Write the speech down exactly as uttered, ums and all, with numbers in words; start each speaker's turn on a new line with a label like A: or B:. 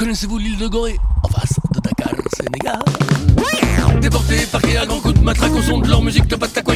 A: Connaissez-vous l'île de Gorée, en face de Dakar, Sénégal? Déportés, parqués à grands coups de matraque au son de leur musique de Patakoué.